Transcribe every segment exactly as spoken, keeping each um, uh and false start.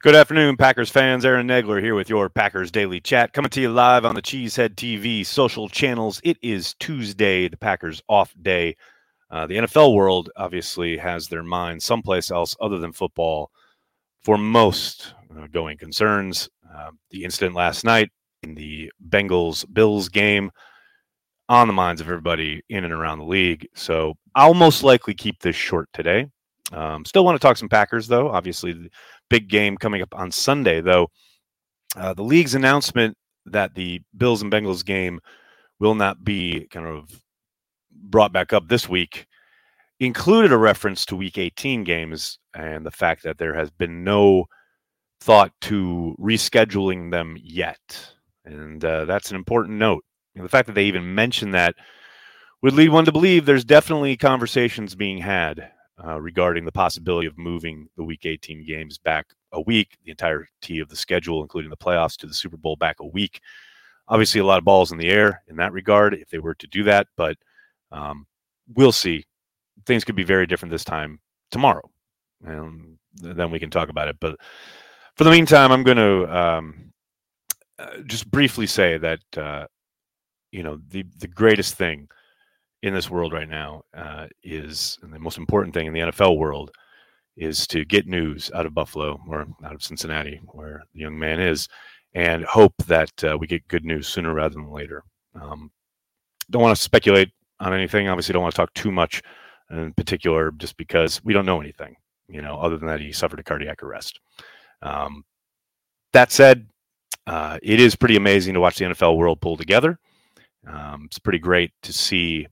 Good afternoon, Packers fans. Aaron Nagler here with your Packers Daily Chat, coming to you live on the Cheesehead T V social channels. It is Tuesday, the Packers off day. Uh, the N F L world obviously has their mind someplace else other than football for most uh, going concerns. Uh, the incident last night in the Bengals-Bills game on the minds of everybody in and around the league. So I'll most likely keep this short today. Um, still want to talk some Packers, though. Obviously, the big game coming up on Sunday, though. Uh, the league's announcement that the Bills and Bengals game will not be kind of brought back up this week included a reference to Week eighteen games and the fact that there has been no thought to rescheduling them yet. And uh, that's an important note. You know, the fact that they even mention that would lead one to believe there's definitely conversations being had Uh, regarding the possibility of moving the Week eighteen games back a week, the entirety of the schedule, including the playoffs, to the Super Bowl back a week. Obviously, a lot of balls in the air in that regard if they were to do that, but um, we'll see. Things could be very different this time tomorrow, and then we can talk about it. But for the meantime, I'm going to um, uh, just briefly say that uh, you know the the greatest thing in this world right now uh, is, and the most important thing in the N F L world is to get news out of Buffalo or out of Cincinnati, where the young man is, and hope that uh, we get good news sooner rather than later. Um, don't want to speculate on anything. Obviously, don't want to talk too much in particular, just because we don't know anything, you know, other than that he suffered a cardiac arrest. Um, that said, uh, it is pretty amazing to watch the N F L world pull together. Um, it's pretty great to see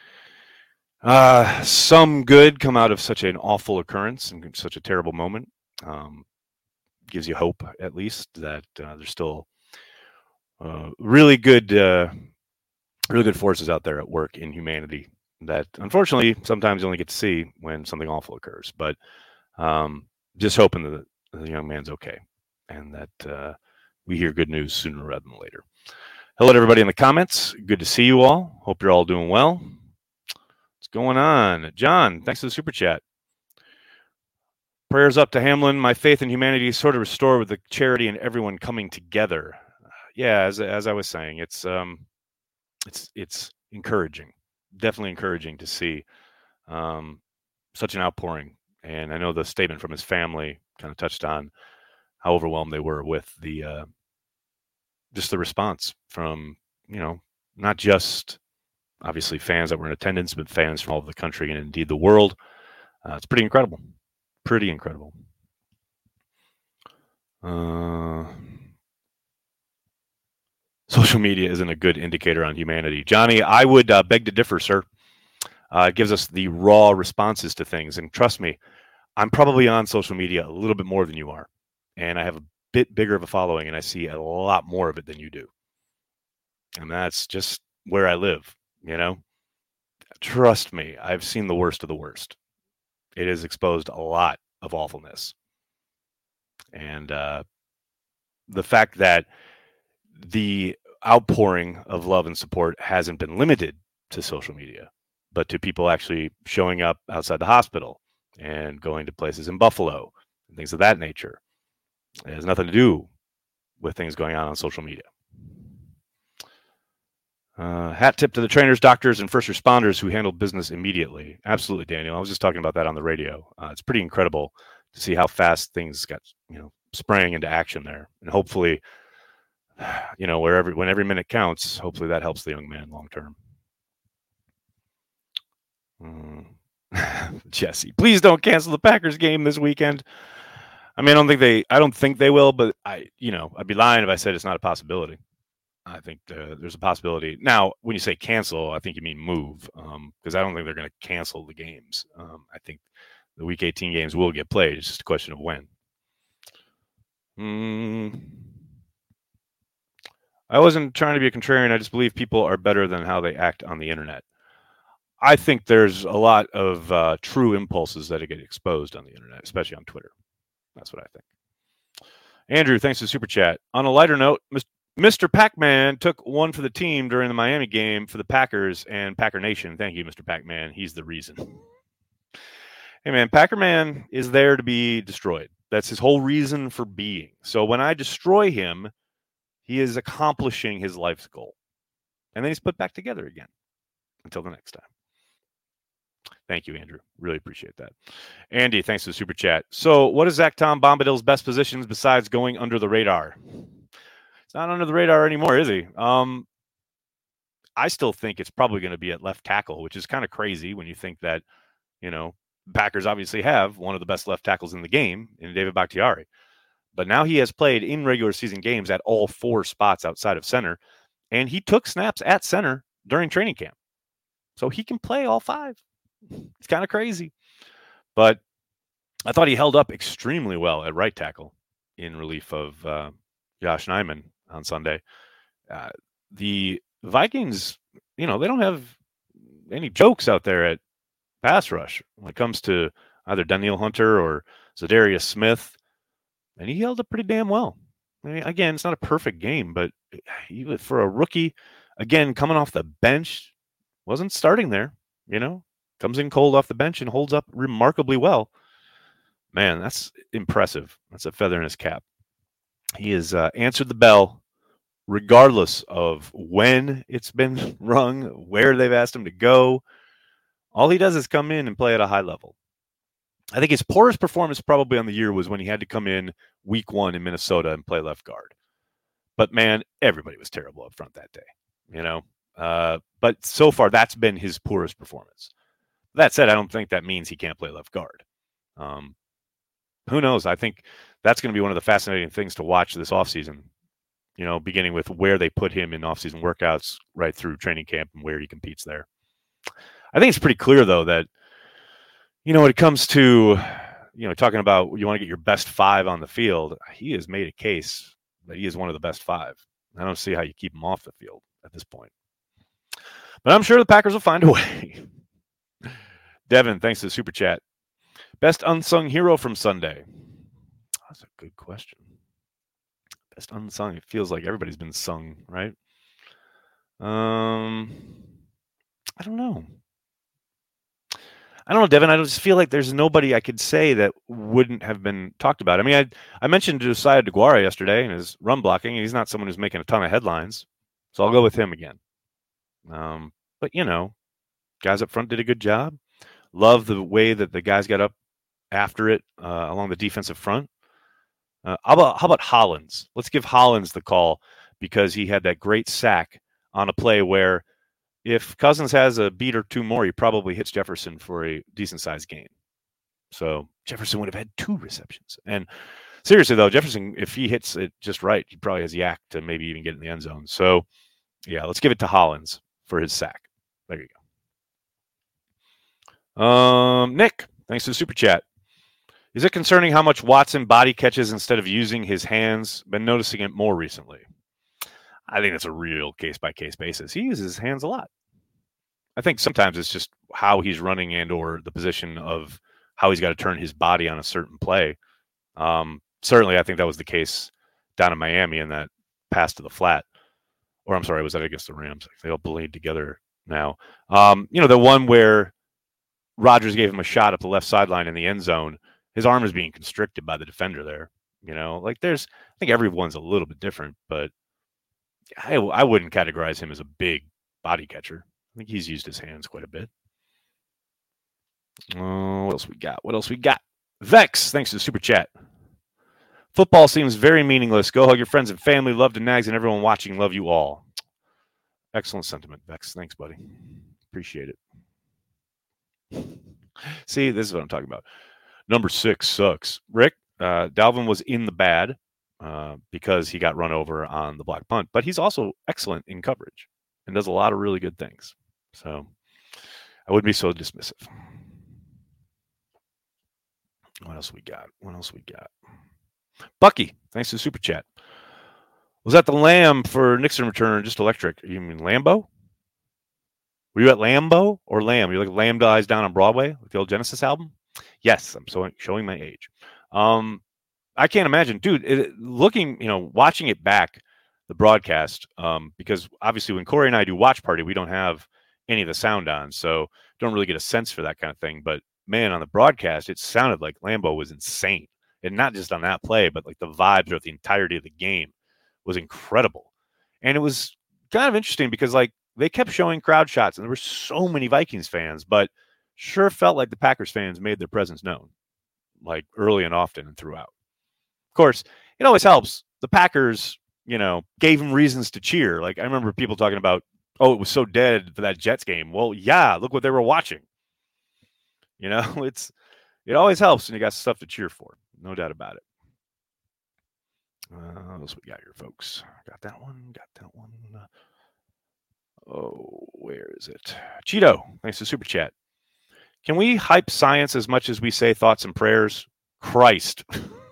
Uh, some good come out of such an awful occurrence and such a terrible moment. Um, gives you hope, at least, that uh, there's still uh, really good, uh, really good forces out there at work in humanity that, unfortunately, sometimes you only get to see when something awful occurs. But um, just hoping that the young man's okay and that uh, we hear good news sooner rather than later. Hello to everybody in the comments. Good to see you all. Hope you're all doing well. Going on, John, thanks for the super chat. Prayers up to Hamlin. My faith in humanity is sort of restored with the charity and everyone coming together. Yeah, as as I was saying, it's um, it's it's encouraging, definitely encouraging to see um, such an outpouring. And I know the statement from his family kind of touched on how overwhelmed they were with the uh, just the response from, you know, not just obviously fans that were in attendance, but fans from all over the country and indeed the world. Uh, it's pretty incredible. Pretty incredible. Uh, social media isn't a good indicator on humanity. Johnny, I would uh, beg to differ, sir. Uh, it gives us the raw responses to things. And trust me, I'm probably on social media a little bit more than you are. And I have a bit bigger of a following, and I see a lot more of it than you do. And that's just where I live, you know? Trust me, I've seen the worst of the worst. It has exposed a lot of awfulness. And uh, the fact that the outpouring of love and support hasn't been limited to social media, but to people actually showing up outside the hospital and going to places in Buffalo and things of that nature. It has nothing to do with things going on on social media. Uh, hat tip to the trainers, doctors, and first responders who handled business immediately. Absolutely, Daniel. I was just talking about that on the radio. Uh, it's pretty incredible to see how fast things got, you know, spraying into action there. And hopefully, you know, where every, when every minute counts, hopefully that helps the young man long term. Mm. Jesse, please don't cancel the Packers game this weekend. I mean, I don't think they, I don't think they will, but I, you know, I'd be lying if I said it's not a possibility. I think uh, there's a possibility. Now, when you say cancel, I think you mean move, um, because I don't think they're going to cancel the games. Um, I think the Week eighteen games will get played. It's just a question of when. Mm. I wasn't trying to be a contrarian. I just believe people are better than how they act on the internet. I think there's a lot of uh, true impulses that get exposed on the internet, especially on Twitter. That's what I think. Andrew, thanks for the super chat. On a lighter note, Mister Pac-Man took one for the team during the Miami game for the Packers and Packer Nation. Thank you, Mister Pac-Man. He's the reason. Hey, man, Packer Man is there to be destroyed. That's his whole reason for being. So when I destroy him, he is accomplishing his life's goal. And then he's put back together again. Until the next time. Thank you, Andrew. Really appreciate that. Andy, thanks for the super chat. So what is Zach Tom Bombadil's best positions besides going under the radar? It's not under the radar anymore, is he? Um, I still think it's probably going to be at left tackle, which is kind of crazy when you think that, you know, Packers obviously have one of the best left tackles in the game in David Bakhtiari. But now he has played in regular season games at all four spots outside of center, and he took snaps at center during training camp. So he can play all five. It's kind of crazy. But I thought he held up extremely well at right tackle in relief of uh, Josh Nijman on Sunday. Uh, the Vikings, you know, they don't have any jokes out there at pass rush when it comes to either Danielle Hunter or Zadarius Smith. And he held up pretty damn well. I mean, again, it's not a perfect game, but even for a rookie, again, coming off the bench, wasn't starting there, you know, comes in cold off the bench and holds up remarkably well. Man, that's impressive. That's a feather in his cap. He has uh, answered the bell regardless of when it's been rung, where they've asked him to go. All he does is come in and play at a high level. I think his poorest performance probably on the year was when he had to come in week one in Minnesota and play left guard. But, man, everybody was terrible up front that day, you know. Uh, but so far, that's been his poorest performance. That said, I don't think that means he can't play left guard. Um, who knows? I think that's going to be one of the fascinating things to watch this offseason, you know, beginning with where they put him in offseason workouts right through training camp and where he competes there. I think it's pretty clear, though, that, you know, when it comes to, you know, talking about you want to get your best five on the field, he has made a case that he is one of the best five. I don't see how you keep him off the field at this point. But I'm sure the Packers will find a way. Devin, thanks to the super chat. Best unsung hero from Sunday. That's a good question. Best unsung. It feels like everybody's been sung, right? Um, I don't know. I don't know, Devin. I just feel like there's nobody I could say that wouldn't have been talked about. I mean, I I mentioned Josiah DeGuara yesterday and his run blocking. He's not someone who's making a ton of headlines, so I'll go with him again. Um, but, you know, guys up front did a good job. Love the way that the guys got up after it uh, along the defensive front. Uh, how about how about Hollins? Let's give Hollins the call because he had that great sack on a play where if Cousins has a beat or two more, he probably hits Jefferson for a decent-sized gain. So Jefferson would have had two receptions. And seriously, though, Jefferson, if he hits it just right, he probably has yak to maybe even get in the end zone. So, yeah, let's give it to Hollins for his sack. There you go. Um, Nick, thanks for the super chat. Is it concerning how much Watson body catches instead of using his hands? Been noticing it more recently. I think that's a real case-by-case basis. He uses his hands a lot. I think sometimes it's just how he's running and or the position of how he's got to turn his body on a certain play. Um, certainly, I think that was the case down in Miami in that pass to the flat. Or I'm sorry, was that against the Rams? They all bleed together now. Um, you know, the one where Rodgers gave him a shot up the left sideline in the end zone. His arm is being constricted by the defender there. You know, like there's, I think everyone's a little bit different, but I, I wouldn't categorize him as a big body catcher. I think he's used his hands quite a bit. Uh, what else we got? What else we got? Vex, thanks to the super chat. Football seems very meaningless. Go hug your friends and family. Love to Nags and everyone watching. Love you all. Excellent sentiment, Vex. Thanks, buddy. Appreciate it. See, this is what I'm talking about. Number six sucks. Rick, uh, Dalvin was in the bad uh, because he got run over on the block punt, but he's also excellent in coverage and does a lot of really good things. So I wouldn't be so dismissive. What else we got? What else we got? Bucky, thanks to the super chat. Was that the Lamb for Nixon return just electric? You mean Lambo? Were you at Lambo or Lamb? You're like Lamb Dies Down on Broadway, like the old Genesis album? Yes, I'm so showing my age. Um, I can't imagine, dude. It, looking, you know, watching it back, the broadcast, um, because obviously when Corey and I do watch party, we don't have any of the sound on, so don't really get a sense for that kind of thing. But man, on the broadcast, it sounded like Lambo was insane. and not just on that play, but like the vibe throughout the entirety of the game was incredible. And it was kind of interesting because like they kept showing crowd shots, and there were so many Vikings fans, but sure felt like the Packers fans made their presence known, like early and often and throughout. Of course, it always helps. The Packers, you know, gave them reasons to cheer. Like I remember people talking about, oh, it was so dead for that Jets game. Well, yeah, look what they were watching. You know, it's it always helps when you got stuff to cheer for. No doubt about it. Uh, what else we got here, folks? Got that one. Got that one. Oh, where is it? Cheeto, thanks for super chat. Can we hype science as much as we say thoughts and prayers? Christ.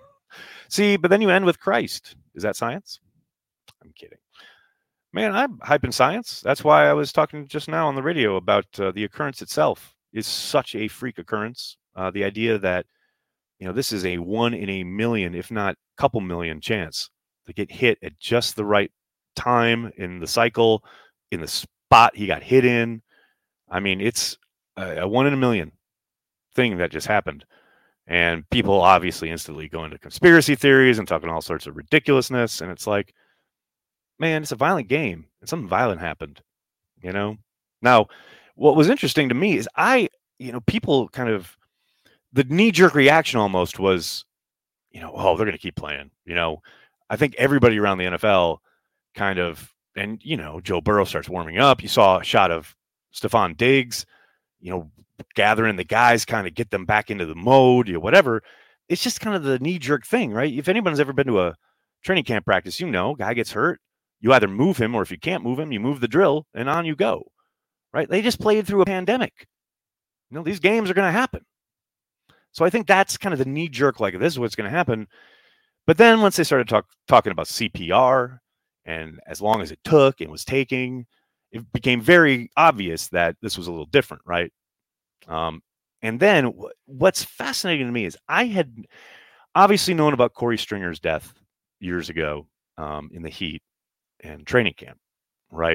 See, but then you end with Christ. Is that science? I'm kidding. Man, I'm hyping science. That's why I was talking just now on the radio about uh, the occurrence itself is such a freak occurrence. Uh, the idea that, you know, this is a one in a million, if not couple million chance to get hit at just the right time in the cycle, in the spot he got hit in. I mean, it's a, a one in a million thing that just happened. And people obviously instantly go into conspiracy theories and talking all sorts of ridiculousness. And it's like, man, it's a violent game and something violent happened, you know? Now, what was interesting to me is I, you know, people kind of, the knee-jerk reaction almost was, you know, oh, they're going to keep playing. You know, I think everybody around the N F L kind of, and, you know, Joe Burrow starts warming up. You saw a shot of Stephon Diggs, you know, gathering the guys, kind of get them back into the mode, you know, whatever. It's just kind of the knee-jerk thing, right? If anyone's ever been to a training camp practice, you know, guy gets hurt. You either move him, or if you can't move him, you move the drill, and on you go, right? They just played through a pandemic. You know, these games are going to happen. So I think that's kind of the knee jerk, like this is what's going to happen. But then once they started talk, talking about C P R, and as long as it took and was taking, it became very obvious that this was a little different, right? Um, and then w- what's fascinating to me is I had obviously known about Corey Stringer's death years ago um, in the heat and training camp, right?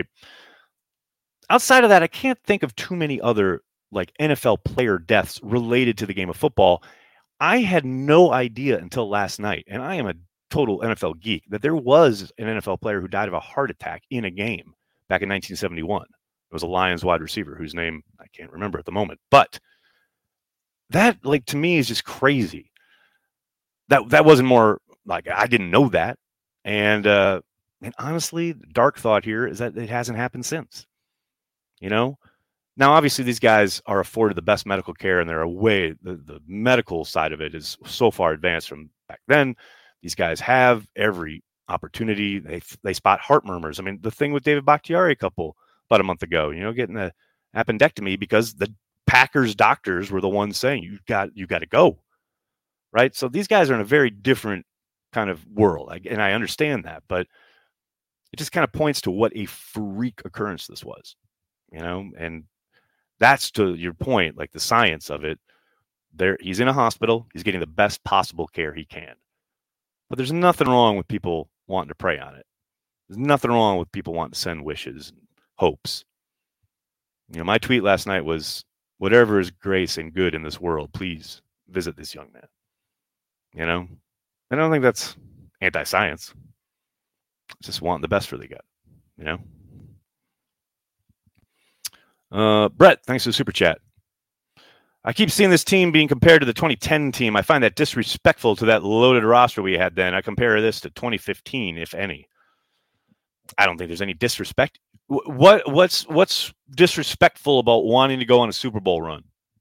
Outside of that, I can't think of too many other like N F L player deaths related to the game of football. I had no idea until last night, and I am a total N F L geek, that there was an N F L player who died of a heart attack in a game back in nineteen seventy-one. It was a Lions wide receiver whose name I can't remember at the moment, but that, like, to me is just crazy. That that wasn't more like I didn't know that, and uh, and honestly, the dark thought here is that it hasn't happened since. You know. Now, obviously, these guys are afforded the best medical care, and they're away. The, the medical side of it is so far advanced from back then. These guys have every opportunity. They they spot heart murmurs. I mean, the thing with David Bakhtiari a couple about a month ago, you know, getting the appendectomy because the Packers doctors were the ones saying you got you got to go, right? So these guys are in a very different kind of world, and I understand that, but it just kind of points to what a freak occurrence this was, you know, and. That's to your point, like the science of it. There, he's in a hospital. He's getting the best possible care he can. But there's nothing wrong with people wanting to pray on it. There's nothing wrong with people wanting to send wishes and hopes. You know, my tweet last night was, whatever is grace and good in this world, please visit this young man. You know, I don't think that's anti-science. It's just wanting the best for the guy, you know? Uh, Brett, thanks for the super chat. I keep seeing this team being compared to the twenty ten team. I find that disrespectful to that loaded roster we had then. I compare this to twenty fifteen, if any. I don't think there's any disrespect. What what's what's disrespectful about wanting to go on a Super Bowl run?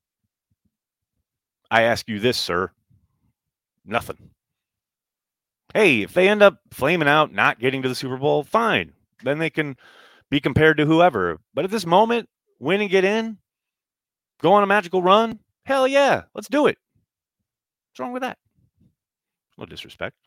I ask you this, sir. Nothing. Hey, if they end up flaming out, not getting to the Super Bowl, fine. Then they can be compared to whoever. But at this moment, win and get in, go on a magical run, hell yeah, let's do it. What's wrong with that? No disrespect.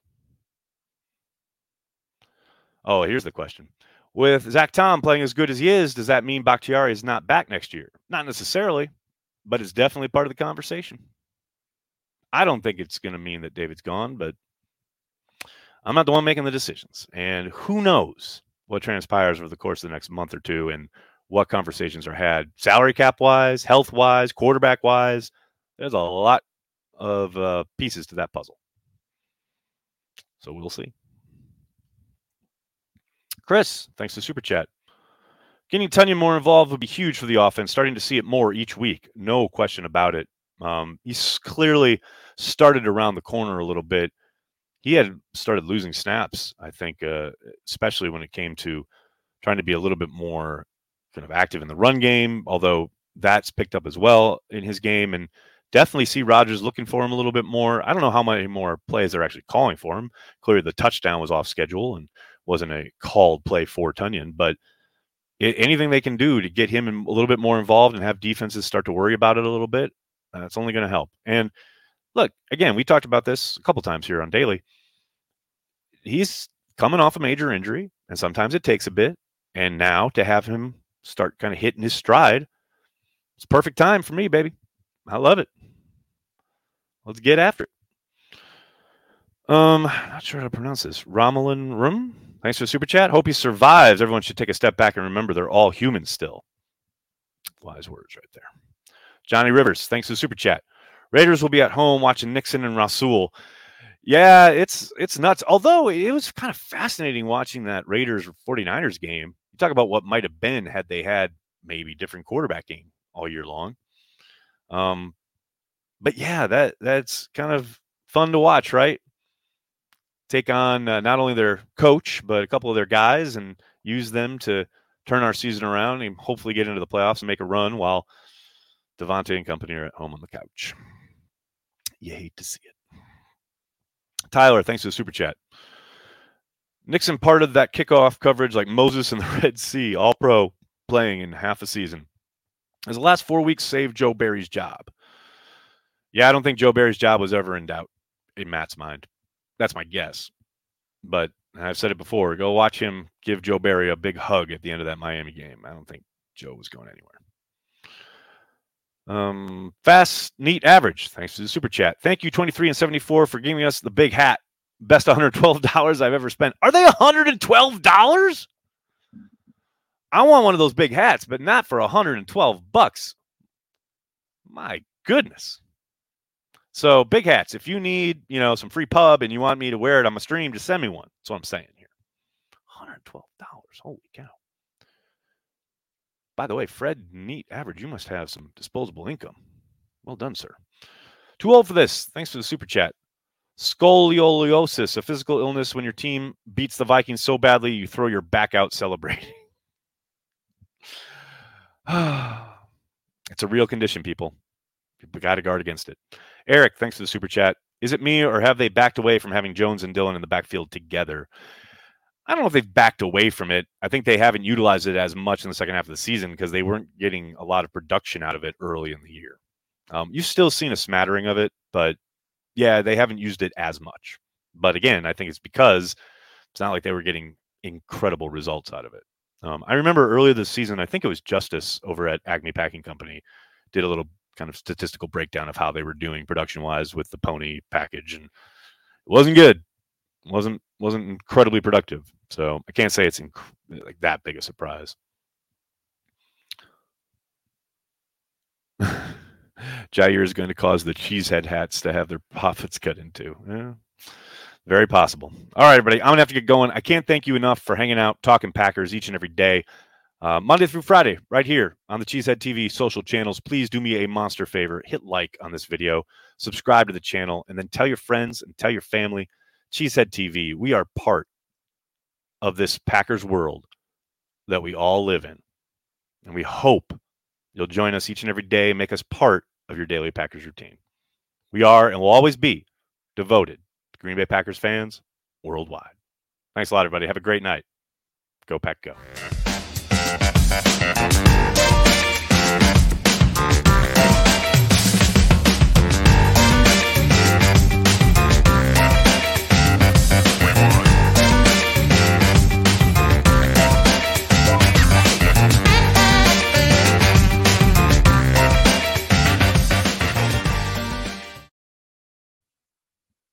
Oh, here's the question. With Zach Tom playing as good as he is, does that mean Bakhtiari is not back next year? Not necessarily, but it's definitely part of the conversation. I don't think it's going to mean that David's gone, but I'm not the one making the decisions. And who knows what transpires over the course of the next month or two and what conversations are had salary cap wise, health wise, quarterback wise. There's a lot of uh, pieces to that puzzle. So we'll see. Chris, thanks to Super Chat. Getting Tonyan more involved would be huge for the offense. Starting to see it more each week. No question about it. Um, he's clearly started around the corner a little bit. He had started losing snaps, I think, uh, especially when it came to trying to be a little bit more kind of active in the run game, although that's picked up as well in his game. And definitely see Rodgers looking for him a little bit more. I don't know how many more plays they're actually calling for him. Clearly the touchdown was off schedule and wasn't a called play for Tonyan, but it, anything they can do to get him a little bit more involved and have defenses start to worry about it a little bit, that's uh, only going to help. And look, again, we talked about this a couple times here on Daily. He's coming off a major injury, and sometimes it takes a bit. And now to have him start kind of hitting his stride, it's perfect time for me, baby. I love it. Let's get after it. Um, not sure how to pronounce this. Romulan Rum. Thanks for the super chat. Hope he survives. Everyone should take a step back and remember they're all humans still. Wise words right there. Johnny Rivers. Thanks for the super chat. Raiders will be at home watching Nixon and Rasul. Yeah, it's it's nuts. Although it was kind of fascinating watching that Raiders 49ers game. You talk about what might have been had they had maybe different quarterback game all year long. Um, but yeah, that that's kind of fun to watch, right? Take on uh, not only their coach, but a couple of their guys and use them to turn our season around and hopefully get into the playoffs and make a run while Devontae and company are at home on the couch. You hate to see it. Tyler, thanks for the super chat. Nixon part of that kickoff coverage like Moses in the Red Sea, all pro playing in half a season. Has the last four weeks saved Joe Barry's job? Yeah, I don't think Joe Barry's job was ever in doubt in Matt's mind. That's my guess. But I've said it before. Go watch him give Joe Barry a big hug at the end of that Miami game. I don't think Joe was going anywhere. Um, fast, neat, average. Thanks to the super chat. Thank you, twenty-three and seventy-four, for giving us the big hat. Best one hundred twelve dollars I've ever spent. Are they one hundred twelve dollars? I want one of those big hats, but not for one hundred twelve bucks. My goodness. So big hats. If you need, you know, some free pub and you want me to wear it on my stream, just send me one. That's what I'm saying here. one hundred twelve dollars. Holy cow. By the way, Fred, neat, average. You must have some disposable income. Well done, sir. Too old for this. Thanks for the super chat. Scoliosis, a physical illness when your team beats the Vikings so badly you throw your back out celebrating. It's a real condition, people. People got to guard against it. Eric, thanks for the super chat. Is it me or have they backed away from having Jones and Dillon in the backfield together? I don't know if they've backed away from it. I think they haven't utilized it as much in the second half of the season because they weren't getting a lot of production out of it early in the year. Um, you've still seen a smattering of it, but yeah, they haven't used it as much. But again, I think it's because it's not like they were getting incredible results out of it. Um, I remember earlier this season, I think it was Justice over at Acme Packing Company did a little kind of statistical breakdown of how they were doing production-wise with the pony package, and it wasn't good. It wasn't wasn't incredibly productive. So I can't say it's inc- like that big a surprise. Jair is going to cause the cheesehead hats to have their profits cut into. Yeah, very possible. All right, everybody. I'm going to have to get going. I can't thank you enough for hanging out, talking Packers each and every day. Uh, Monday through Friday, right here on the Cheesehead T V social channels. Please do me a monster favor. Hit like on this video. Subscribe to the channel. And then tell your friends and tell your family. Cheesehead T V. We are part of this Packers world that we all live in. And we hope you'll join us each and every day and make us part of your daily Packers routine. We are and will always be devoted to Green Bay Packers fans worldwide. Thanks a lot, everybody. Have a great night. Go Pack Go.